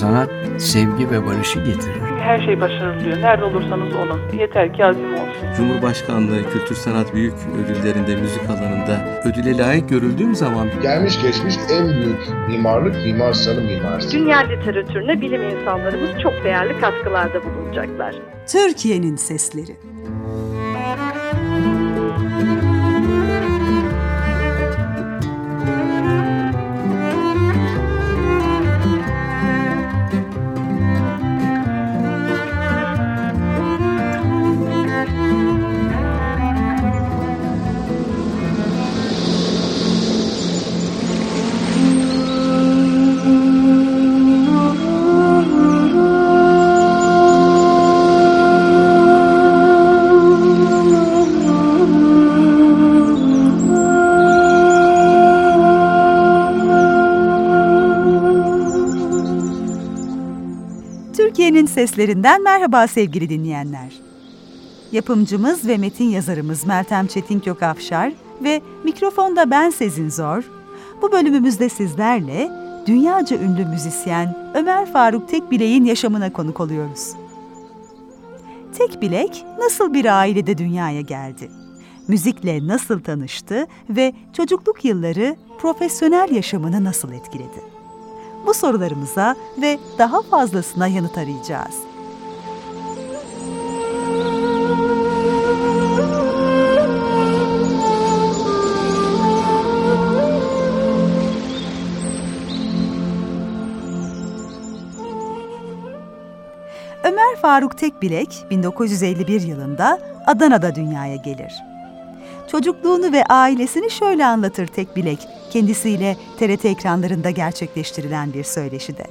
Sanat, sevgi ve barışı getirir. Her şey başarılıyor. Nerede olursanız olun. Yeter ki azim olsun. Cumhurbaşkanlığı Kültür Sanat Büyük Ödülleri'nde müzik alanında ödüle layık görüldüğüm zaman gelmiş geçmiş en büyük mimarlık Mimar Sinan mimarisi. Dünya literatürüne bilim insanlarımız çok değerli katkılarda bulunacaklar. Türkiye'nin sesleri. Türkiye'nin seslerinden merhaba sevgili dinleyenler. Yapımcımız ve metin yazarımız Meltem Çetinkök-Afşar ve mikrofonda ben Sezin Zor. Bu bölümümüzde sizlerle dünyaca ünlü müzisyen Ömer Faruk Tekbilek'in yaşamına konuk oluyoruz. Tekbilek nasıl bir ailede dünyaya geldi? Müzikle nasıl tanıştı ve çocukluk yılları profesyonel yaşamını nasıl etkiledi? Bu sorularımıza ve daha fazlasına yanıt arayacağız. Ömer Faruk Tekbilek 1951 yılında Adana'da dünyaya gelir. Çocukluğunu ve ailesini şöyle anlatır Tekbilek, kendisiyle TRT ekranlarında gerçekleştirilen bir söyleşide.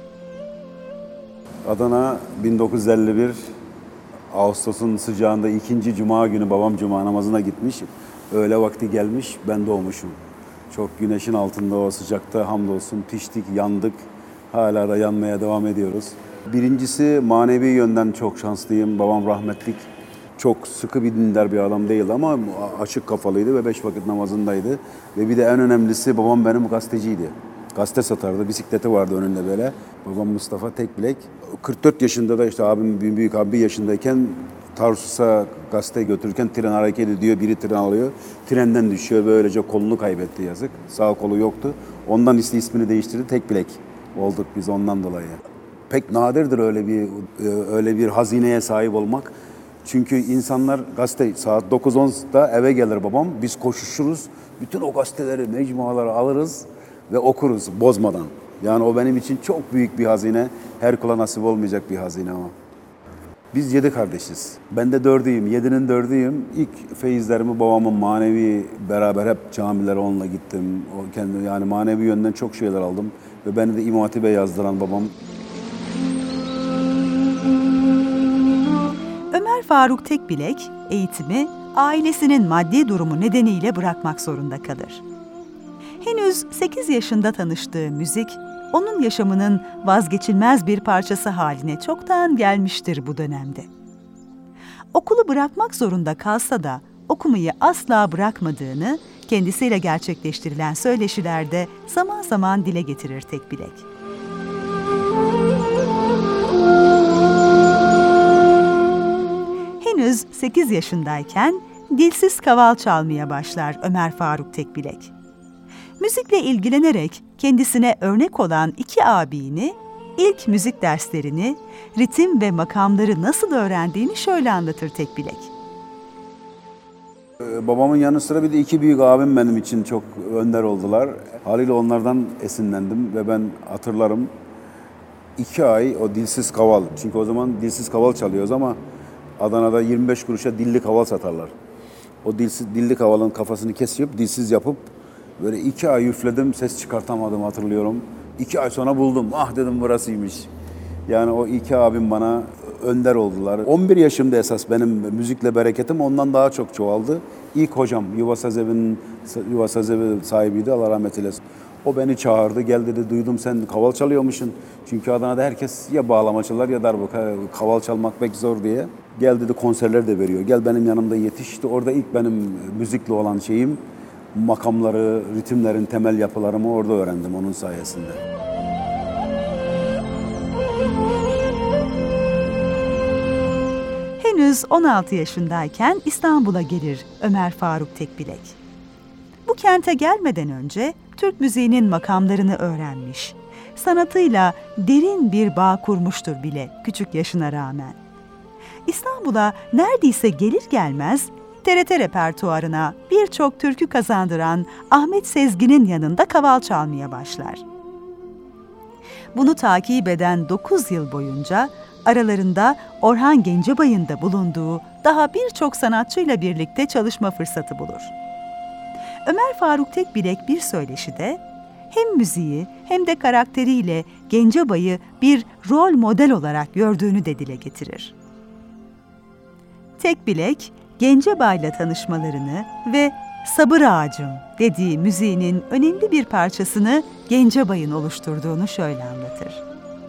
Adana 1951 Ağustos'un sıcağında 2. Cuma günü babam Cuma namazına gitmiş. Öğle vakti gelmiş, ben doğmuşum. Çok güneşin altında o sıcakta hamdolsun piştik, yandık. Hala da yanmaya devam ediyoruz. Birincisi manevi yönden çok şanslıyım. Babam rahmetlik. Çok sıkı bir dindar bir adam değildi ama açık kafalıydı ve 5 vakit namazındaydı. Ve bir de en önemlisi babam benim gazeteciydi. Gazete satardı, bisikleti vardı önünde böyle. Babam Mustafa Tekbilek. 44 yaşında da işte abim, büyük abi 1 yaşındayken Tarsus'a gazete götürürken tren hareket ediyor, biri tren alıyor. Trenden düşüyor, böylece kolunu kaybetti yazık. Sağ kolu yoktu. Ondan ismini değiştirdi, Tekbilek olduk biz ondan dolayı. Pek nadirdir öyle bir hazineye sahip olmak. Çünkü insanlar gazete saat 9-10'da eve gelir babam. Biz koşuşuruz. Bütün o gazeteleri, mecmuaları alırız ve okuruz bozmadan. Yani o benim için çok büyük bir hazine. Her kula nasip olmayacak bir hazine ama. Biz 7 kardeşiz. Ben de 4'üyüm. 7'nin 4'üyüm. İlk feyizlerimi babamın manevi beraber hep camilere onunla gittim. O kendi yani manevi yönden çok şeyler aldım ve beni de İmam Hatip'e yazdıran babam. Ömer Faruk Tekbilek eğitimi ailesinin maddi durumu nedeniyle bırakmak zorunda kalır. Henüz 8 yaşında tanıştığı müzik, onun yaşamının vazgeçilmez bir parçası haline çoktan gelmiştir bu dönemde. Okulu bırakmak zorunda kalsa da okumayı asla bırakmadığını kendisiyle gerçekleştirilen söyleşilerde zaman zaman dile getirir Tekbilek. Henüz 8 yaşındayken dilsiz kaval çalmaya başlar Ömer Faruk Tekbilek. Müzikle ilgilenerek kendisine örnek olan 2 abini, ilk müzik derslerini, ritim ve makamları nasıl öğrendiğini şöyle anlatır Tekbilek. Babamın yanı sıra bir de 2 büyük abim benim için çok önder oldular. Haliyle onlardan esinlendim ve ben hatırlarım 2 ay o dilsiz kaval. Çünkü o zaman dilsiz kaval çalıyoruz ama Adana'da 25 kuruşa dilli kaval satarlar. O dilli kavalın kafasını kesip, dilsiz yapıp böyle 2 ay üfledim, ses çıkartamadım hatırlıyorum. 2 ay sonra buldum, ah dedim burasıymış. Yani o 2 abim bana önder oldular. 11 yaşımda esas benim müzikle bereketim ondan daha çok çoğaldı. İlk hocam Yuva Saz Evi sahibiydi, Allah rahmet eylesin. O beni çağırdı, gel dedi, duydum sen kaval çalıyormuşsun. Çünkü Adana'da herkes ya bağlama çalar ya darbuka, kaval çalmak pek zor diye. Gel dedi, konserler de veriyor, gel benim yanımda yetiş. İşte orada ilk benim müzikle olan şeyim, makamları, ritimlerin temel yapılarımı orada öğrendim onun sayesinde. Henüz 16 yaşındayken İstanbul'a gelir Ömer Faruk Tekbilek. Bu kente gelmeden önce Türk müziğinin makamlarını öğrenmiş, sanatıyla derin bir bağ kurmuştur bile küçük yaşına rağmen. İstanbul'a neredeyse gelir gelmez TRT repertuarına birçok türkü kazandıran Ahmet Sezgin'in yanında kaval çalmaya başlar. Bunu takip eden 9 yıl boyunca aralarında Orhan Gencebay'ın da bulunduğu daha birçok sanatçıyla birlikte çalışma fırsatı bulur. Ömer Faruk Tekbilek bir söyleşide hem müziği hem de karakteriyle Gencebay'ı bir rol model olarak gördüğünü de dile getirir. Tekbilek, Gencebay'la tanışmalarını ve "Sabır Ağacım" dediği müziğinin önemli bir parçasını Gencebay'ın oluşturduğunu şöyle anlatır.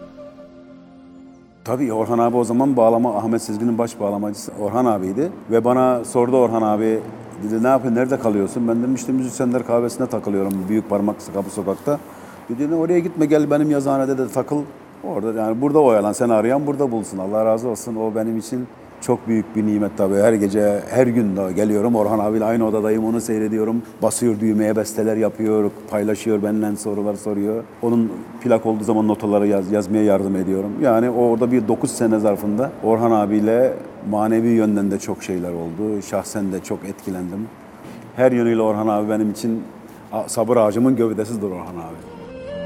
Tabii Orhan abi o zaman bağlama, Ahmet Sezgin'in baş bağlamacısı Orhan abiydi. Ve bana sordu Orhan abi, dedi ne yapıyorsun, nerede kalıyorsun? Ben dedim işte müzisyenler kahvesine takılıyorum Büyük Parmak Kapı Sokak'ta. Dedi oraya gitme, gel benim yazıhanede de takıl. Orada yani burada oyalan, seni arayan burada bulsun. Allah razı olsun, o benim için çok büyük bir nimet tabii. Her gece, her gün de geliyorum Orhan abiyle aynı odadayım, onu seyrediyorum. Basıyor düğmeye, besteler yapıyor, paylaşıyor, benimle sorular soruyor. Onun plak olduğu zaman notaları yazmaya yardım ediyorum. Yani orada bir 9 sene zarfında Orhan abiyle manevi yönden de çok şeyler oldu. Şahsen de çok etkilendim. Her yönüyle Orhan abi benim için sabır ağacımın gövdesidir Orhan abi.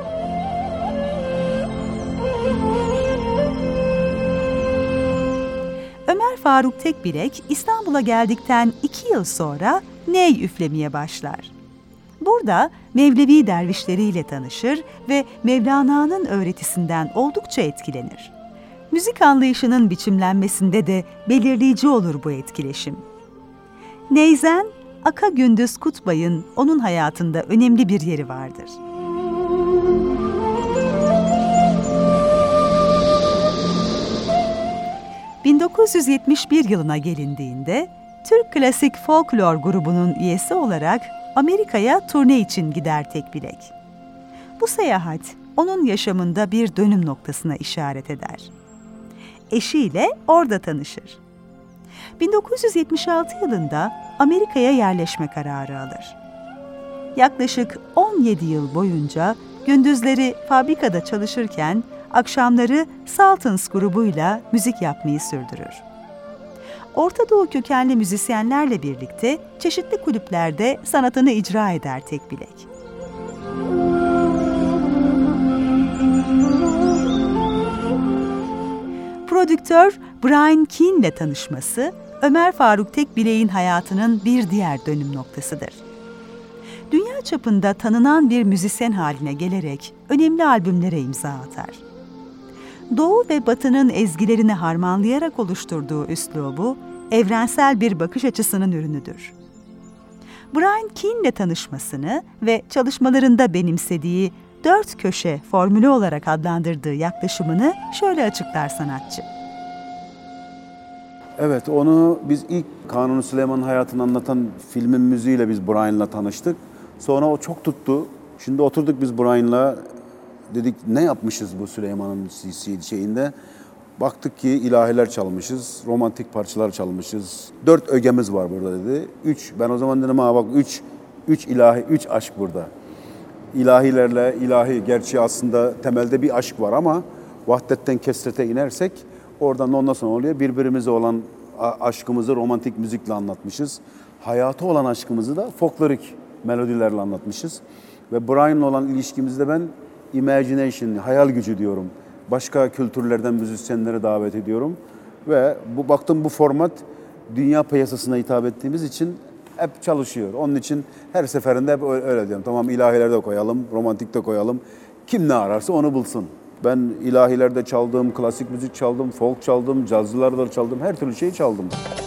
Ömer Faruk Tekbilek İstanbul'a geldikten 2 yıl sonra ney üflemeye başlar. Burada Mevlevi dervişleriyle tanışır ve Mevlana'nın öğretisinden oldukça etkilenir. Müzik anlayışının biçimlenmesinde de belirleyici olur bu etkileşim. Neyzen, Aka Gündüz Kutbay'ın onun hayatında önemli bir yeri vardır. ...1971 yılına gelindiğinde Türk Klasik Folklor grubunun üyesi olarak Amerika'ya turne için gider Tekbilek. Bu seyahat onun yaşamında bir dönüm noktasına işaret eder. Eşiyle orada tanışır. 1976 yılında Amerika'ya yerleşme kararı alır. Yaklaşık 17 yıl boyunca gündüzleri fabrikada çalışırken akşamları Sultans grubuyla müzik yapmayı sürdürür. Orta Doğu kökenli müzisyenlerle birlikte çeşitli kulüplerde sanatını icra eder Tekbilek. Prodüktör Brian Keane'le tanışması, Ömer Faruk Tekbilek'in hayatının bir diğer dönüm noktasıdır. Dünya çapında tanınan bir müzisyen haline gelerek önemli albümlere imza atar. Doğu ve Batı'nın ezgilerini harmanlayarak oluşturduğu üslubu, evrensel bir bakış açısının ürünüdür. Brian Keane'le tanışmasını ve çalışmalarında benimsediği 4 köşe formülü olarak adlandırdığı yaklaşımını şöyle açıklar sanatçı. Evet, onu biz ilk Kanuni Süleyman'ın hayatını anlatan filmin müziğiyle biz Brian'la tanıştık. Sonra o çok tuttu. Şimdi oturduk biz Brian'la, dedik ne yapmışız bu Süleyman'ın şeyinde. Baktık ki ilahiler çalmışız, romantik parçalar çalmışız. 4 ögemiz var burada dedi. 3, ben o zaman dedim bak 3 ilahi, 3 aşk burada. İlahilerle, ilahi gerçi aslında temelde bir aşk var ama vahdetten kesrete inersek oradan ondan sonra oluyor. Birbirimize olan aşkımızı romantik müzikle anlatmışız. Hayata olan aşkımızı da folklorik melodilerle anlatmışız. Ve Brian'la olan ilişkimizde ben imagination, hayal gücü diyorum. Başka kültürlerden müzisyenleri davet ediyorum. Ve baktım bu format dünya piyasasına hitap ettiğimiz için hep çalışıyor. Onun için her seferinde hep öyle diyorum. Tamam ilahiler de koyalım, romantik de koyalım. Kim ne ararsa onu bulsun. Ben ilahilerde çaldım, klasik müzik çaldım, folk çaldım, cazcılarda çaldım, her türlü şeyi çaldım.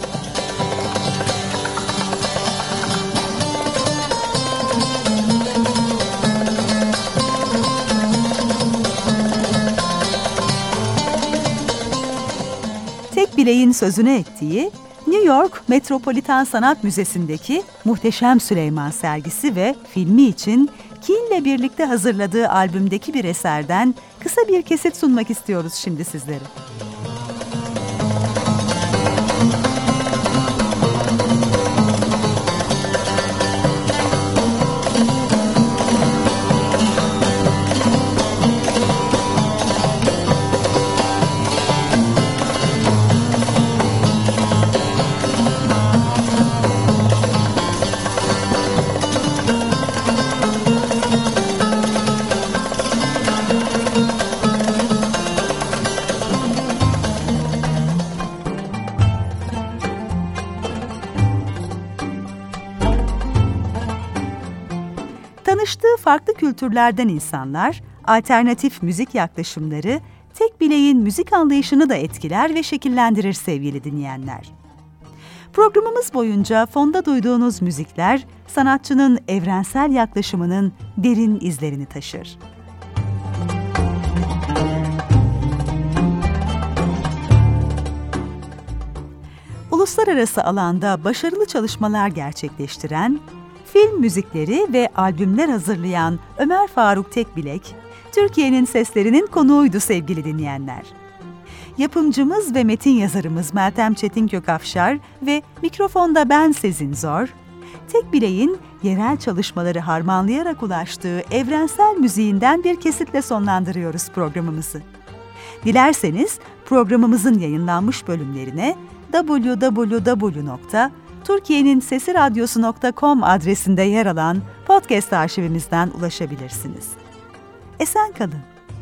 Tekbilek'in sözünü ettiği New York Metropolitan Sanat Müzesi'ndeki Muhteşem Süleyman sergisi ve filmi için Kiil'le birlikte hazırladığı albümdeki bir eserden kısa bir kesit sunmak istiyoruz şimdi sizlere. Tanıştığı farklı kültürlerden insanlar, alternatif müzik yaklaşımları, tek bileğin müzik anlayışını da etkiler ve şekillendirir sevgili dinleyenler. Programımız boyunca fonda duyduğunuz müzikler, sanatçının evrensel yaklaşımının derin izlerini taşır. Uluslararası alanda başarılı çalışmalar gerçekleştiren, film müzikleri ve albümler hazırlayan Ömer Faruk Tekbilek, Türkiye'nin seslerinin konuğuydu sevgili dinleyenler. Yapımcımız ve metin yazarımız Meltem Çetin-Kökafşar ve mikrofonda ben Sezin Zor, Tekbilek'in yerel çalışmaları harmanlayarak ulaştığı evrensel müziğinden bir kesitle sonlandırıyoruz programımızı. Dilerseniz programımızın yayınlanmış bölümlerine www.turkiyeninsesiradyosu.com adresinde yer alan podcast arşivimizden ulaşabilirsiniz. Esen kalın.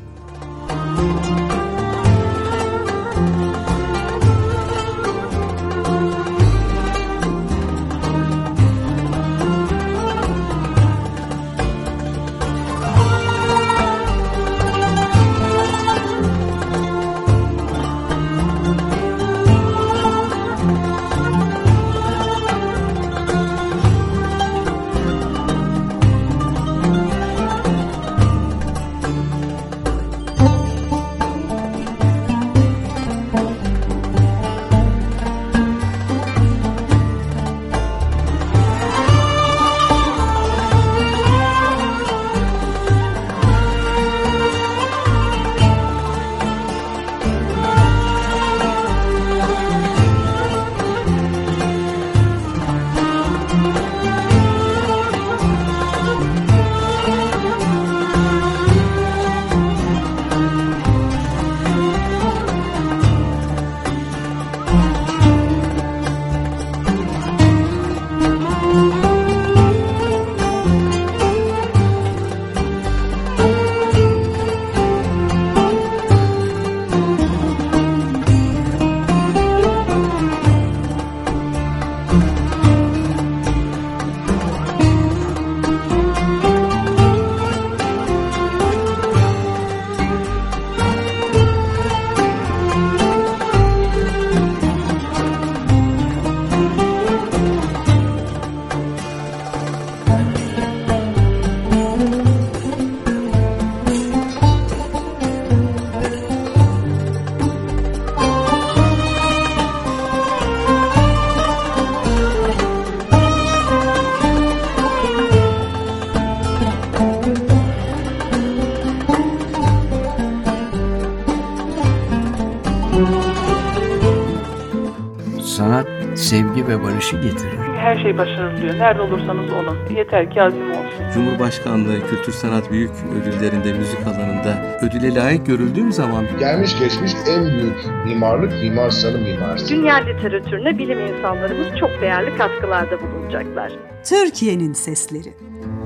Sanat, sevgi ve barışı getirir. Her şey başarılıyor. Nerede olursanız olun. Yeter ki azim olsun. Cumhurbaşkanlığı Kültür Sanat Büyük Ödülleri'nde müzik alanında ödüle layık görüldüğüm zaman Gelmiş geçmiş en büyük mimarlık Mimar Sinan mimarisi. Dünya literatürüne bilim insanlarımız çok değerli katkılarda bulunacaklar. Türkiye'nin sesleri.